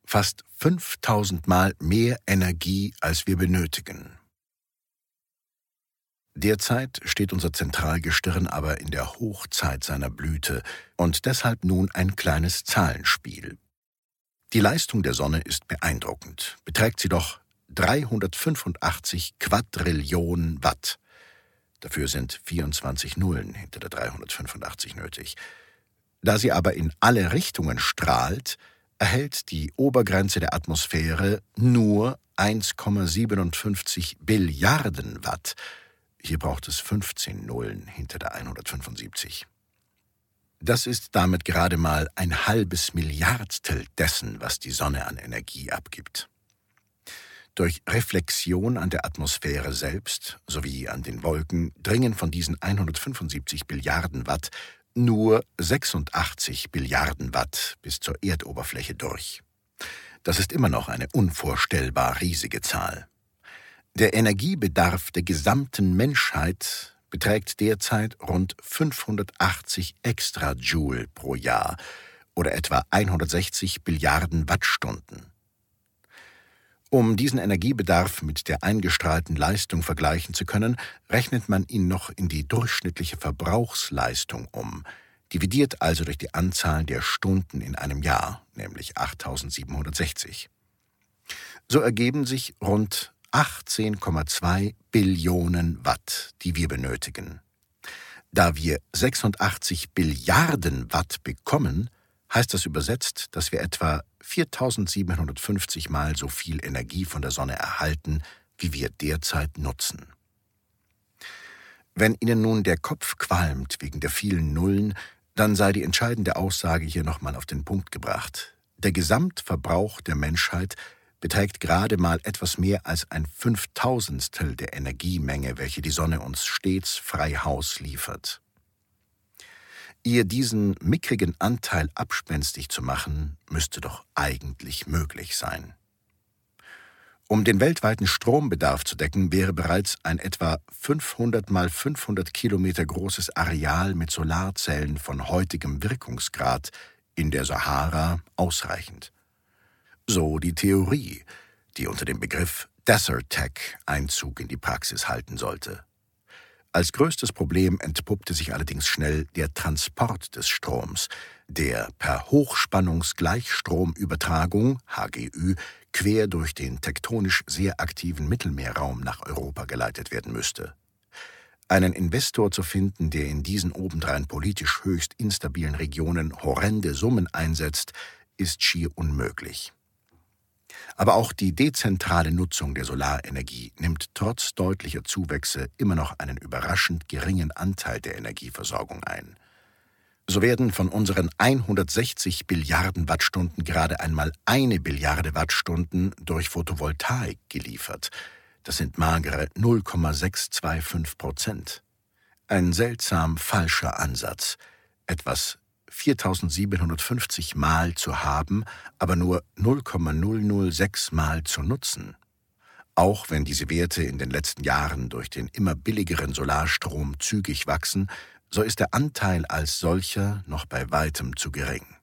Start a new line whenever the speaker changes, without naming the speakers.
Fast 5000 Mal mehr Energie, als wir benötigen. Derzeit steht unser Zentralgestirn aber in der Hochzeit seiner Blüte und deshalb nun ein kleines Zahlenspiel. Die Leistung der Sonne ist beeindruckend, beträgt sie doch 385 Quadrillionen Watt. Dafür sind 24 Nullen hinter der 385 nötig. Da sie aber in alle Richtungen strahlt, erhält die Obergrenze der Atmosphäre nur 1,57 Billiarden Watt. Hier braucht es 15 Nullen hinter der 175. Das ist damit gerade mal ein halbes Milliardstel dessen, was die Sonne an Energie abgibt. Durch Reflexion an der Atmosphäre selbst sowie an den Wolken dringen von diesen 175 Billiarden Watt nur 86 Billiarden Watt bis zur Erdoberfläche durch. Das ist immer noch eine unvorstellbar riesige Zahl. Der Energiebedarf der gesamten Menschheit beträgt derzeit rund 580 Extrajoule pro Jahr oder etwa 160 Billiarden Wattstunden. Um diesen Energiebedarf mit der eingestrahlten Leistung vergleichen zu können, rechnet man ihn noch in die durchschnittliche Verbrauchsleistung um, dividiert also durch die Anzahl der Stunden in einem Jahr, nämlich 8760. So ergeben sich rund 18,2 Billionen Watt, die wir benötigen. Da wir 86 Billiarden Watt bekommen, heißt das übersetzt, dass wir etwa 4750 Mal so viel Energie von der Sonne erhalten, wie wir derzeit nutzen. Wenn Ihnen nun der Kopf qualmt wegen der vielen Nullen, dann sei die entscheidende Aussage hier nochmal auf den Punkt gebracht. Der Gesamtverbrauch der Menschheit beträgt gerade mal etwas mehr als ein 5000stel der Energiemenge, welche die Sonne uns stets frei Haus liefert. Ihr diesen mickrigen Anteil abspenstig zu machen, müsste doch eigentlich möglich sein. Um den weltweiten Strombedarf zu decken, wäre bereits ein etwa 500 mal 500 Kilometer großes Areal mit Solarzellen von heutigem Wirkungsgrad in der Sahara ausreichend. So die Theorie, die unter dem Begriff Desertec Einzug in die Praxis halten sollte. Als größtes Problem entpuppte sich allerdings schnell der Transport des Stroms, der per Hochspannungsgleichstromübertragung, HGÜ, quer durch den tektonisch sehr aktiven Mittelmeerraum nach Europa geleitet werden müsste. Einen Investor zu finden, der in diesen obendrein politisch höchst instabilen Regionen horrende Summen einsetzt, ist schier unmöglich. Aber auch die dezentrale Nutzung der Solarenergie nimmt trotz deutlicher Zuwächse immer noch einen überraschend geringen Anteil der Energieversorgung ein. So werden von unseren 160 Billiarden Wattstunden gerade einmal 1 Billiarde Wattstunden durch Photovoltaik geliefert. Das sind magere 0,625%. Ein seltsam falscher Ansatz, etwas 4750 Mal zu haben, aber nur 0,006 Mal zu nutzen. Auch wenn diese Werte in den letzten Jahren durch den immer billigeren Solarstrom zügig wachsen, so ist der Anteil als solcher noch bei weitem zu gering.